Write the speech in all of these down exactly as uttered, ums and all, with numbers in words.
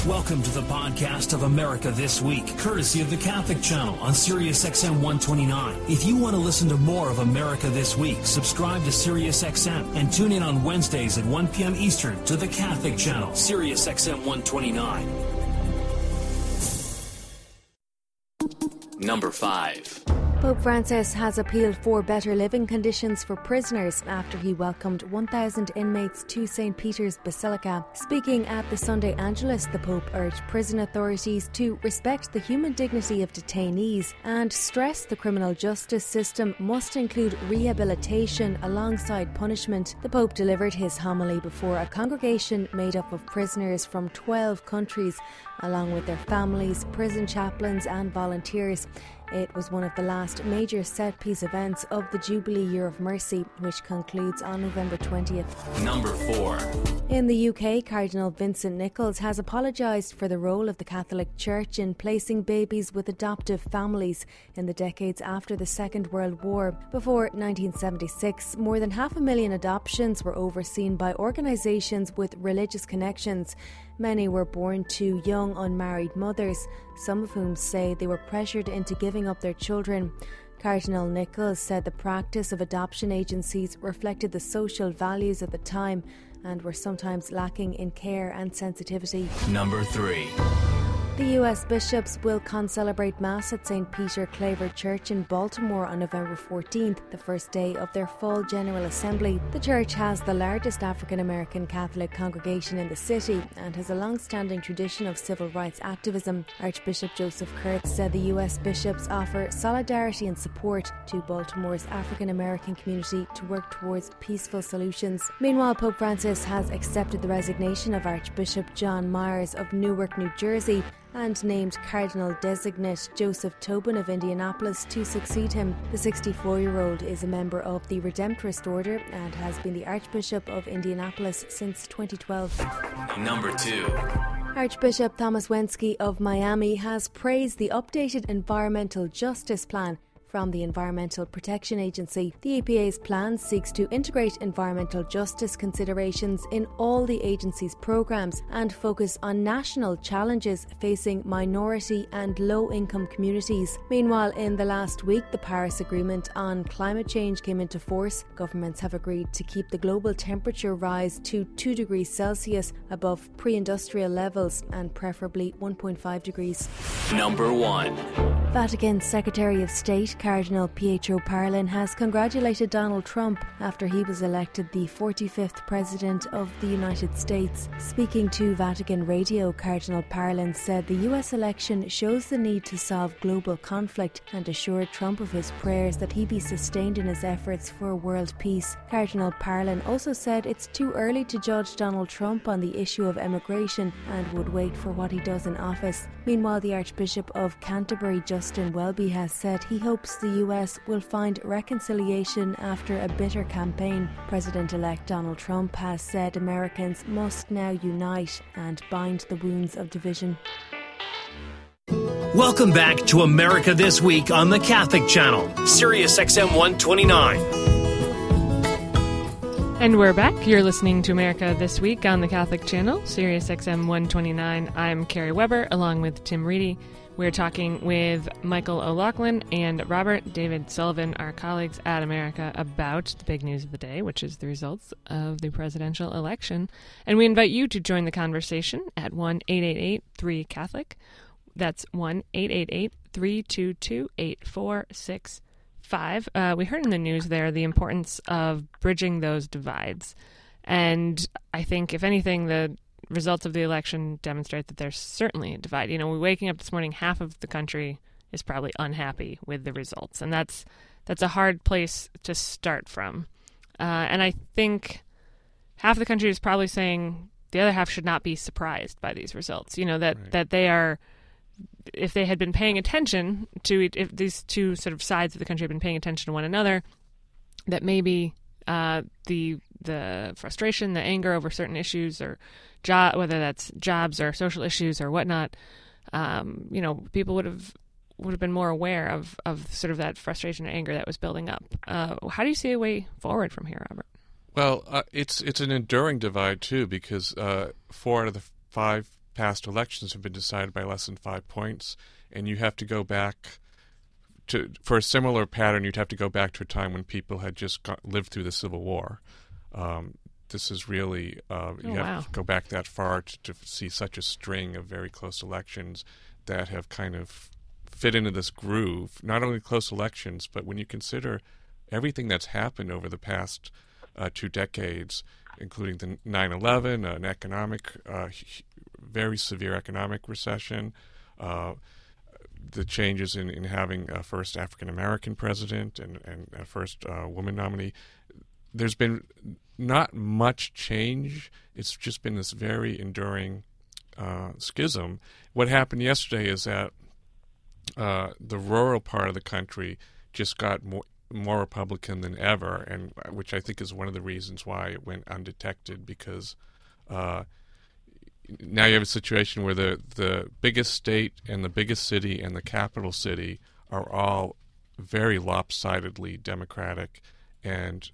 Welcome to the podcast of America This Week, courtesy of the Catholic Channel on Sirius X M one twenty-nine. If you want to listen to more of America This Week, subscribe to Sirius X M and tune in on Wednesdays at one p.m. Eastern to the Catholic Channel, Sirius X M one twenty-nine. Number five. Pope Francis has appealed for better living conditions for prisoners after he welcomed one thousand inmates to Saint Peter's Basilica. Speaking at the Sunday Angelus, the Pope urged prison authorities to respect the human dignity of detainees and stress the criminal justice system must include rehabilitation alongside punishment. The Pope delivered his homily before a congregation made up of prisoners from twelve countries, along with their families, prison chaplains and volunteers. It was one of the last major set-piece events of the Jubilee Year of Mercy, which concludes on November twentieth. Number four. In the U K, Cardinal Vincent Nichols has apologised for the role of the Catholic Church in placing babies with adoptive families in the decades after the Second World War. Before nineteen seventy-six, more than half a million adoptions were overseen by organisations with religious connections. Many were born to young unmarried mothers, some of whom say they were pressured into giving up their children. Cardinal Nichols said the practice of adoption agencies reflected the social values of the time and were sometimes lacking in care and sensitivity. Number three. The U S bishops will concelebrate Mass at Saint Peter Claver Church in Baltimore on November fourteenth, the first day of their fall General Assembly. The church has the largest African-American Catholic congregation in the city and has a long-standing tradition of civil rights activism. Archbishop Joseph Kurtz said the U S bishops offer solidarity and support to Baltimore's African-American community to work towards peaceful solutions. Meanwhile, Pope Francis has accepted the resignation of Archbishop John Myers of Newark, New Jersey, and named Cardinal Designate Joseph Tobin of Indianapolis to succeed him. The sixty-four-year-old is a member of the Redemptorist Order and has been the Archbishop of Indianapolis since twenty twelve. Number two. Archbishop Thomas Wensky of Miami has praised the updated Environmental Justice Plan from the Environmental Protection Agency. The E P A's plan seeks to integrate environmental justice considerations in all the agency's programs and focus on national challenges facing minority and low-income communities. Meanwhile, in the last week, the Paris Agreement on climate change came into force. Governments have agreed to keep the global temperature rise to two degrees Celsius above pre-industrial levels and preferably one point five degrees. Number one. Vatican Secretary of State Cardinal Pietro Parolin has congratulated Donald Trump after he was elected the forty-fifth President of the United States. Speaking to Vatican Radio, Cardinal Parolin said the U S election shows the need to solve global conflict and assured Trump of his prayers that he be sustained in his efforts for world peace. Cardinal Parolin also said it's too early to judge Donald Trump on the issue of immigration and would wait for what he does in office. Meanwhile, the Archbishop of Canterbury, Justin Welby, has said he hopes the U S will find reconciliation after a bitter campaign. President-elect Donald Trump has said Americans must now unite and bind the wounds of division. Welcome back to America This Week on the Catholic Channel, Sirius X M one twenty-nine. And we're back. You're listening to America This Week on the Catholic Channel, Sirius X M one twenty-nine. I'm Carrie Weber, along with Tim Reedy. We're talking with Michael O'Loughlin and Robert David Sullivan, our colleagues at America, about the big news of the day, which is the results of the presidential election. And we invite you to join the conversation at one eight eight eight three Catholic. That's one eight eight eight three two two eight four six five. Uh, we heard in the news there the importance of bridging those divides. And I think, if anything, the results of the election demonstrate that there's certainly a divide. You know, we're waking up this morning, half of the country is probably unhappy with the results. And that's that's a hard place to start from. Uh, and I think half the country is probably saying the other half should not be surprised by these results. You know, that, right. that they are, if they had been paying attention to, if these two sort of sides of the country had been paying attention to one another, that maybe uh, the the frustration, the anger over certain issues, or job, whether that's jobs or social issues or whatnot, um, you know, people would have would have been more aware of, of sort of that frustration and anger that was building up. Uh, how do you see a way forward from here, Robert? Well, uh, it's it's an enduring divide too, because uh, four out of the five past elections have been decided by less than five points, and you have to go back to for a similar pattern. You'd have to go back to a time when people had just got, lived through the Civil War. Um, this is really uh, you oh, have wow. to go back that far to, to see such a string of very close elections that have kind of fit into this groove. Not only close elections, but when you consider everything that's happened over the past uh, two decades, including the nine eleven, an economic, uh, very severe economic recession, uh, the changes in, in having a first African-American president and, and a first uh, woman nominee. There's been not much change. It's just been this very enduring uh, schism. What happened yesterday is that uh, the rural part of the country just got more more Republican than ever, and which I think is one of the reasons why it went undetected, because uh, now you have a situation where the, the biggest state and the biggest city and the capital city are all very lopsidedly Democratic, and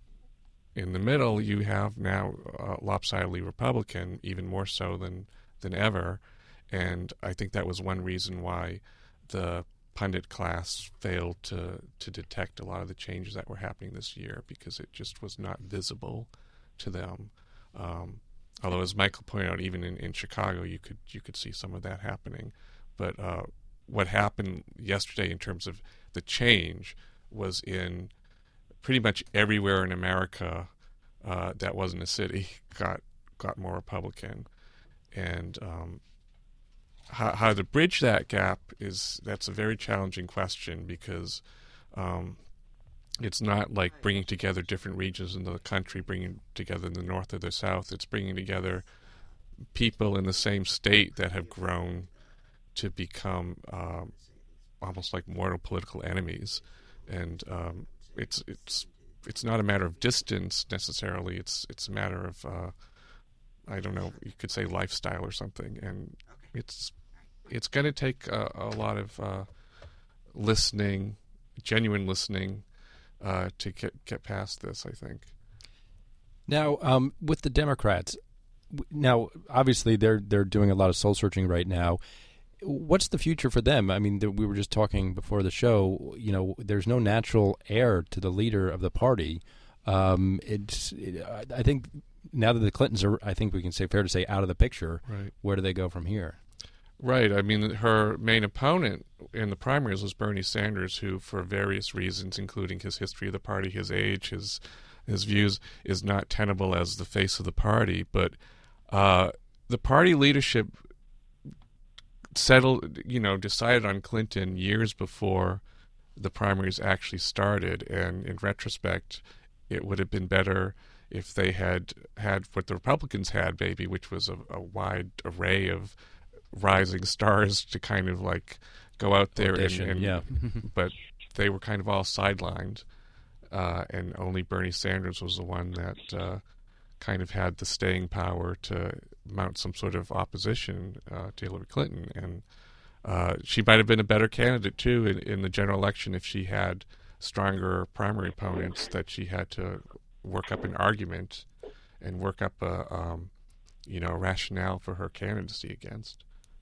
in the middle you have now uh, lopsidedly Republican, even more so than, than ever, and I think that was one reason why the pundit class failed to, to detect a lot of the changes that were happening this year, because it just was not visible to them. Um, although, as Michael pointed out, even in, in Chicago, you could you could see some of that happening. But uh, what happened yesterday in terms of the change was in pretty much everywhere in America uh, that wasn't a city got got more Republican, and um, How, how to bridge that gap is that's a very challenging question, because um, it's not like bringing together different regions in the country, bringing together the North or the South. It's bringing together people in the same state that have grown to become um, almost like mortal political enemies, and um, it's it's it's not a matter of distance necessarily. It's it's a matter of uh, I don't know. You could say lifestyle or something, and it's it's going to take a, a lot of uh, listening, genuine listening, uh, to get get past this, I think. Now, um, with the Democrats, now obviously they're they're doing a lot of soul searching right now. What's the future for them? I mean, the, we were just talking before the show. You know, there's no natural heir to the leader of the party. Um, it's it, I think now that the Clintons are, I think we can say fair to say out of the picture. Right. Where do they go from here? Right. I mean, her main opponent in the primaries was Bernie Sanders, who, for various reasons, including his history of the party, his age, his his views, is not tenable as the face of the party. But uh, the party leadership settled, you know, decided on Clinton years before the primaries actually started. And in retrospect, it would have been better if they had had what the Republicans had, maybe, which was a, a wide array of rising stars to kind of like go out there Audition, and, and yeah. but they were kind of all sidelined, uh, and only Bernie Sanders was the one that uh, kind of had the staying power to mount some sort of opposition uh, to Hillary Clinton, and uh, she might have been a better candidate too in, in the general election if she had stronger primary opponents that she had to work up an argument and work up a um, you know rationale for her candidacy against.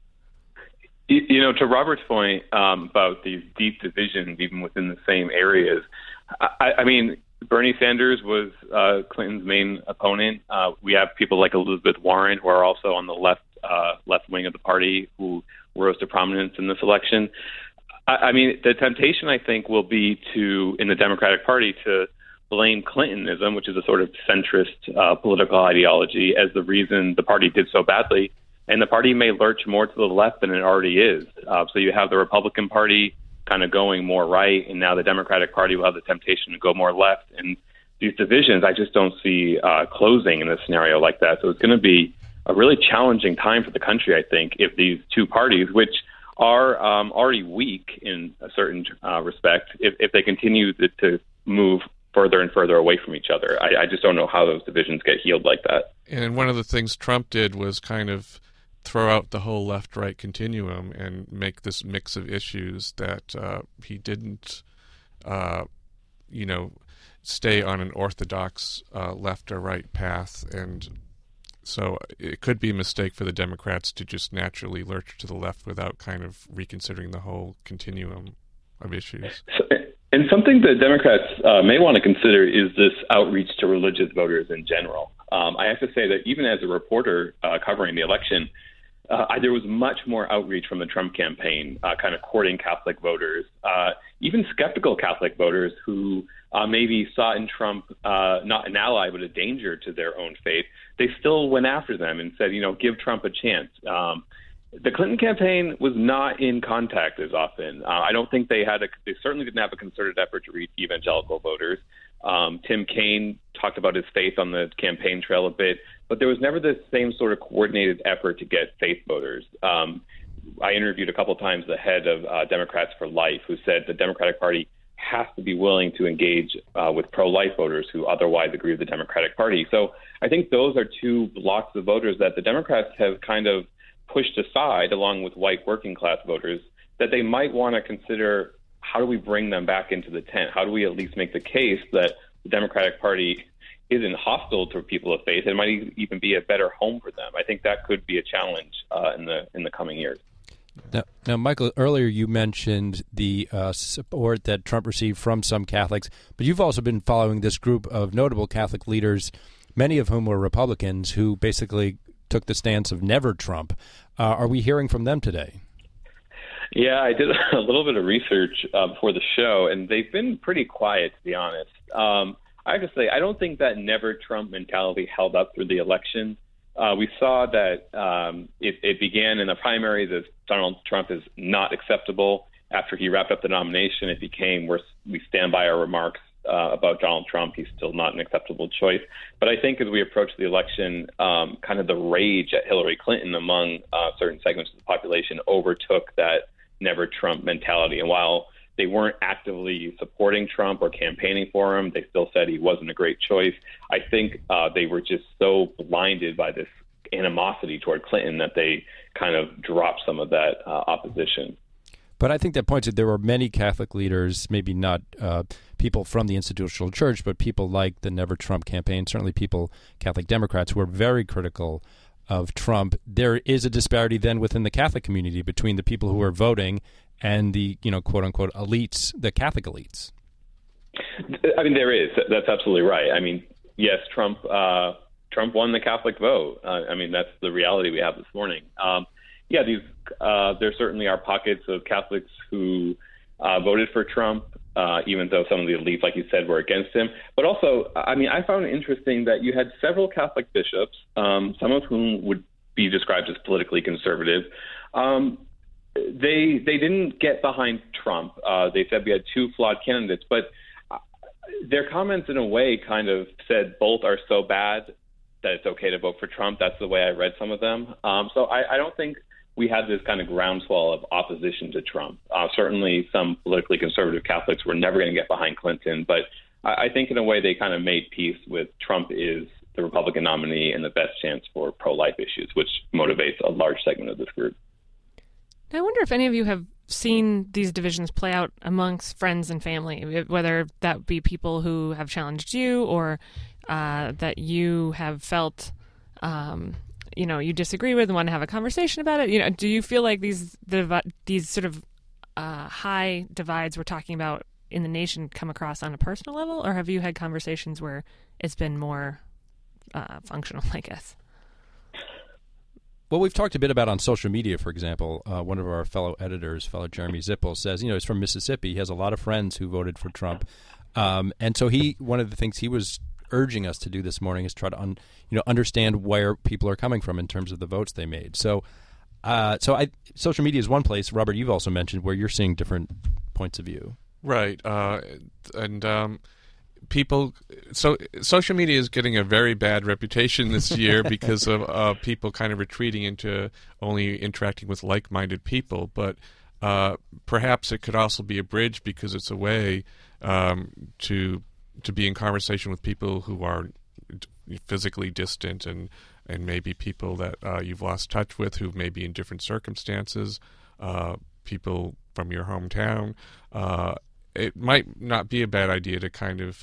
You know, to Robert's point um, about these deep divisions, even within the same areas, I, I mean, Bernie Sanders was uh, Clinton's main opponent. Uh, we have people like Elizabeth Warren, who are also on the left uh, left wing of the party, who rose to prominence in this election. I, I mean, the temptation, I think, will be to, in the Democratic Party, to blame Clintonism, which is a sort of centrist uh, political ideology, as the reason the party did so badly. And the party may lurch more to the left than it already is. Uh, so you have the Republican Party kind of going more right, and now the Democratic Party will have the temptation to go more left. And these divisions, I just don't see uh, closing in a scenario like that. So it's going to be a really challenging time for the country, I think, if these two parties, which are um, already weak in a certain uh, respect, if, if they continue to, to move further and further away from each other. I, I just don't know how those divisions get healed like that. And one of the things Trump did was kind of throw out the whole left-right continuum and make this mix of issues that uh, he didn't, uh, you know, stay on an orthodox uh, left or right path and So it could be a mistake for the Democrats to just naturally lurch to the left without kind of reconsidering the whole continuum of issues. So, and something that Democrats uh, may want to consider is this outreach to religious voters in general. Um, I have to say that even as a reporter uh, covering the election, uh, I, there was much more outreach from the Trump campaign, uh, kind of courting Catholic voters, uh, even skeptical Catholic voters who uh, maybe saw in Trump uh, not an ally but a danger to their own faith. They still went after them and said, you know, give Trump a chance. Um, The Clinton campaign was not in contact as often. Uh, I don't think they had a, they certainly didn't have a concerted effort to reach evangelical voters. Um, Tim Kaine talked about his faith on the campaign trail a bit, but there was never the same sort of coordinated effort to get faith voters. Um, I interviewed a couple of times the head of uh, Democrats for Life, who said the Democratic Party has to be willing to engage uh, with pro-life voters who otherwise agree with the Democratic Party. So I think those are two blocks of voters that the Democrats have kind of pushed aside, along with white working class voters, that they might want to consider, how do we bring them back into the tent? How do we at least make the case that the Democratic Party isn't hostile to people of faith? It might even be a better home for them. I think that could be a challenge uh, in the in the coming years. Now, now, Michael, earlier you mentioned the uh, support that Trump received from some Catholics, but you've also been following this group of notable Catholic leaders, many of whom were Republicans, who basically took the stance of never Trump. Uh, are we hearing from them today? Yeah, I did a little bit of research uh, before the show, and they've been pretty quiet, to be honest. Um, I have to say, I don't think that never Trump mentality held up through the election. Uh, we saw that um, it, it began in the primaries as Donald Trump is not acceptable. After he wrapped up the nomination, it became we're, we stand by our remarks uh, about Donald Trump. He's still not an acceptable choice. But I think as we approach the election, um, kind of the rage at Hillary Clinton among uh, certain segments of the population overtook that never Trump mentality. And while they weren't actively supporting Trump or campaigning for him, they still said he wasn't a great choice. I think uh, they were just so blinded by this animosity toward Clinton that they kind of dropped some of that uh, opposition. But I think that points that there were many Catholic leaders, maybe not uh, people from the institutional church, but people like the Never Trump campaign, certainly people, Catholic Democrats, who were very critical of Trump. There is a disparity then within the Catholic community between the people who are voting and the, you know, quote unquote elites, the Catholic elites. I mean, there is. That's absolutely right. I mean, yes, Trump uh, Trump won the Catholic vote. Uh, I mean, that's the reality we have this morning. Um, yeah, these uh, there certainly are pockets of Catholics who uh, voted for Trump, uh, even though some of the elites, like you said, were against him. But also, I mean, I found it interesting that you had several Catholic bishops, um, some of whom would be described as politically conservative. Um, they they didn't get behind Trump. Uh, they said we had two flawed candidates, but their comments in a way kind of said both are so bad that it's okay to vote for Trump. That's the way I read some of them. Um, so I, I don't think we had this kind of groundswell of opposition to Trump. Uh, certainly some politically conservative Catholics were never going to get behind Clinton, but I, I think in a way they kind of made peace with Trump is the Republican nominee and the best chance for pro-life issues, which motivates a large segment of this group. I wonder if any of you have seen these divisions play out amongst friends and family, whether that be people who have challenged you or uh, that you have felt, um, you know, you disagree with and want to have a conversation about it. You know, do you feel like these the, these sort of uh, high divides we're talking about in the nation come across on a personal level, or have you had conversations where it's been more uh, functional, I guess? Well, we've talked a bit about on social media, for example. Uh, one of our fellow editors, fellow Jeremy Zippel, says, you know, he's from Mississippi. He has a lot of friends who voted for Trump. Um, and so he, one of the things he was urging us to do this morning is try to, un, you know, understand where people are coming from in terms of the votes they made. So, uh, so I, social media is one place, Robert, you've also mentioned, where you're seeing different points of view. Right. Uh, and, um, People, so social media is getting a very bad reputation this year because of uh, people kind of retreating into only interacting with like-minded people. But uh, perhaps it could also be a bridge because it's a way um, to to be in conversation with people who are physically distant and and maybe people that uh, you've lost touch with who may be in different circumstances, uh, people from your hometown. Uh, It might not be a bad idea to kind of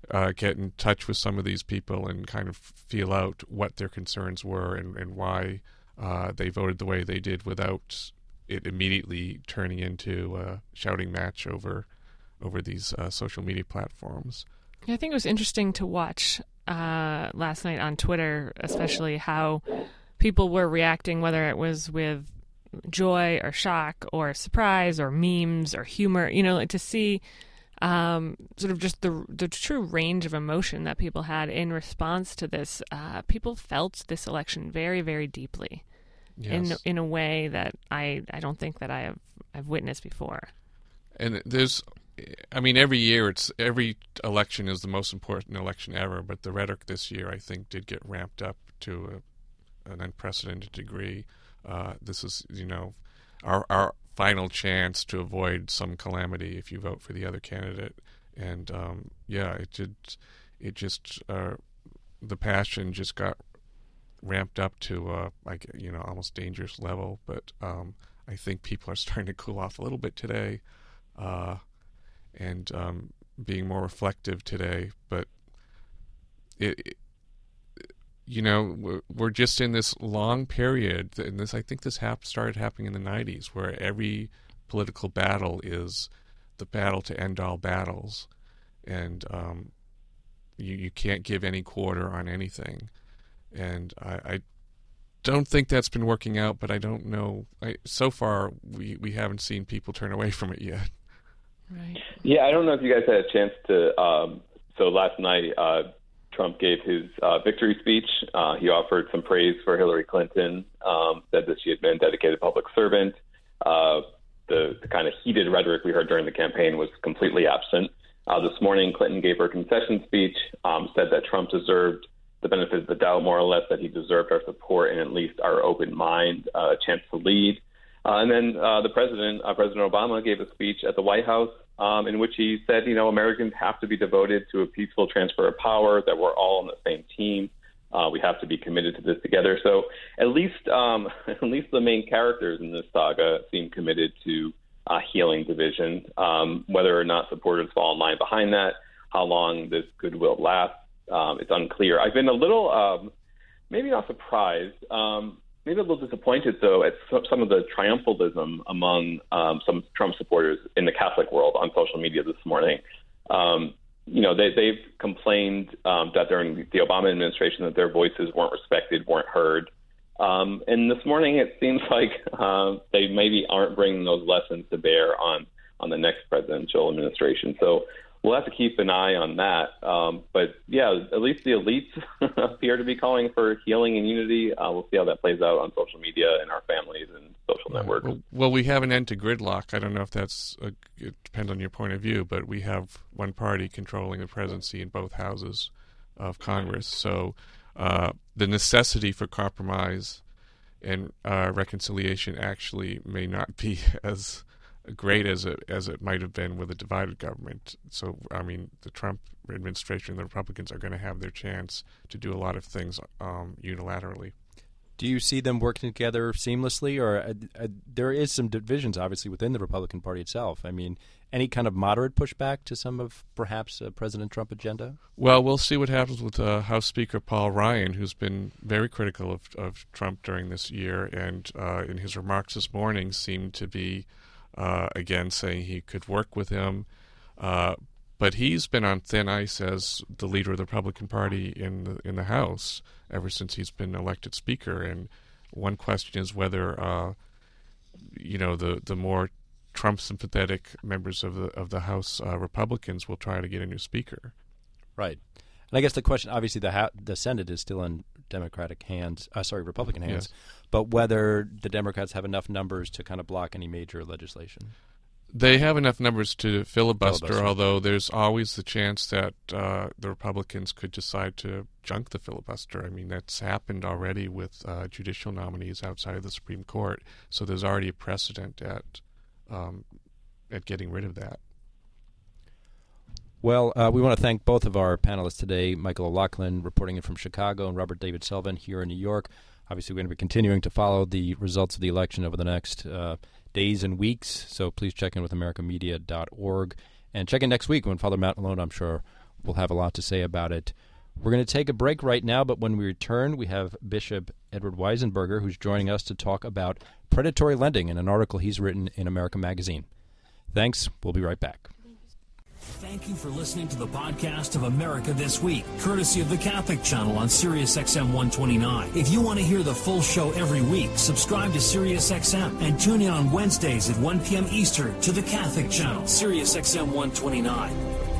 uh, get in touch with some of these people and kind of feel out what their concerns were and, and why uh, they voted the way they did without it immediately turning into a shouting match over over these uh, social media platforms. Yeah, I think it was interesting to watch uh, last night on Twitter, especially how people were reacting, whether it was with joy or shock or surprise or memes or humor, you know, like to see um, sort of just the the true range of emotion that people had in response to this. Uh, people felt this election very, very deeply. Yes. in in a way that I, I don't think that I have I've witnessed before. And there's, I mean, every year it's every election is the most important election ever, but the rhetoric this year I think did get ramped up to a, an unprecedented degree. Uh, this is, you know, our our final chance to avoid some calamity if you vote for the other candidate, and um, yeah, it did. It just uh, the passion just got ramped up to uh, like you know almost dangerous level. But um, I think people are starting to cool off a little bit today, uh, and um, being more reflective today. But it, it you know we're, we're just in this long period, and this I think this hap- started happening in the nineties, where every political battle is the battle to end all battles, and um, you you can't give any quarter on anything. And I, I don't think that's been working out, but I don't know. I, so far, we, we haven't seen people turn away from it yet. Right. Yeah, I don't know if you guys had a chance to. Um, so last night, uh, Trump gave his uh, victory speech. Uh, he offered some praise for Hillary Clinton, um, said that she had been a dedicated public servant. Uh, the, the kind of heated rhetoric we heard during the campaign was completely absent. Uh, this morning, Clinton gave her concession speech, um, said that Trump deserved the benefit of the doubt, more or less, that he deserved our support and at least our open mind, uh, a chance to lead. Uh, and then uh, the president, uh, President Obama, gave a speech at the White House um, in which he said, you know, Americans have to be devoted to a peaceful transfer of power, that we're all on the same team. Uh, we have to be committed to this together. So at least, um, at least the main characters in this saga seem committed to uh, healing division. Um, whether or not supporters fall in line behind that, how long this goodwill lasts, Um, it's unclear. I've been a little, um, maybe not surprised, um, maybe a little disappointed, though, at some, some of the triumphalism among um, some Trump supporters in the Catholic world on social media this morning. Um, you know, they, they've complained um, that during the Obama administration that their voices weren't respected, weren't heard. Um, and this morning it seems like uh, they maybe aren't bringing those lessons to bear on, on the next presidential administration. So we'll have to keep an eye on that. Um, but, yeah, at least the elites appear to be calling for healing and unity. Uh, we'll see how that plays out on social media and our families and social networks. Well, well, we have an end to gridlock. I don't know if that's a, it depends on your point of view, but we have one party controlling the presidency in both houses of Congress. So uh, the necessity for compromise and uh, reconciliation actually may not be as great as it as it might have been with a divided government. So, I mean, the Trump administration and the Republicans are going to have their chance to do a lot of things um, unilaterally. Do you see them working together seamlessly, or uh, uh, there is some divisions, obviously, within the Republican Party itself? I mean, any kind of moderate pushback to some of perhaps uh, President Trump agenda? Well, we'll see what happens with uh, House Speaker Paul Ryan, who's been very critical of, of Trump during this year, and uh, in his remarks this morning seemed to be Uh, again, saying he could work with him. Uh, but he's been on thin ice as the leader of the Republican Party in the, in the House ever since he's been elected Speaker. And one question is whether, uh, you know, the, the more Trump-sympathetic members of the of the House uh, Republicans will try to get a new Speaker. Right. And I guess the question, obviously, the ha- the Senate is still in Democratic hands, uh, sorry, Republican hands, yes. But whether the Democrats have enough numbers to kind of block any major legislation. They have enough numbers to filibuster, filibuster. although there's always the chance that uh, the Republicans could decide to junk the filibuster. I mean, that's happened already with uh, judicial nominees outside of the Supreme Court, so there's already a precedent at um, at getting rid of that. Well, uh, we want to thank both of our panelists today, Michael O'Loughlin, reporting in from Chicago, and Robert David Sullivan here in New York. Obviously, we're going to be continuing to follow the results of the election over the next uh, days and weeks, so please check in with america media dot org. And check in next week when Father Matt Malone, I'm sure, will have a lot to say about it. We're going to take a break right now, but when we return, we have Bishop Edward Weisenberger, who's joining us to talk about predatory lending in an article he's written in America Magazine. Thanks. We'll be right back. Thank you for listening to the podcast of America This Week, courtesy of the Catholic Channel on Sirius X M one twenty-nine. If you want to hear the full show every week, subscribe to Sirius X M and tune in on Wednesdays at one p.m. Eastern to the Catholic Channel, Sirius X M one twenty-nine.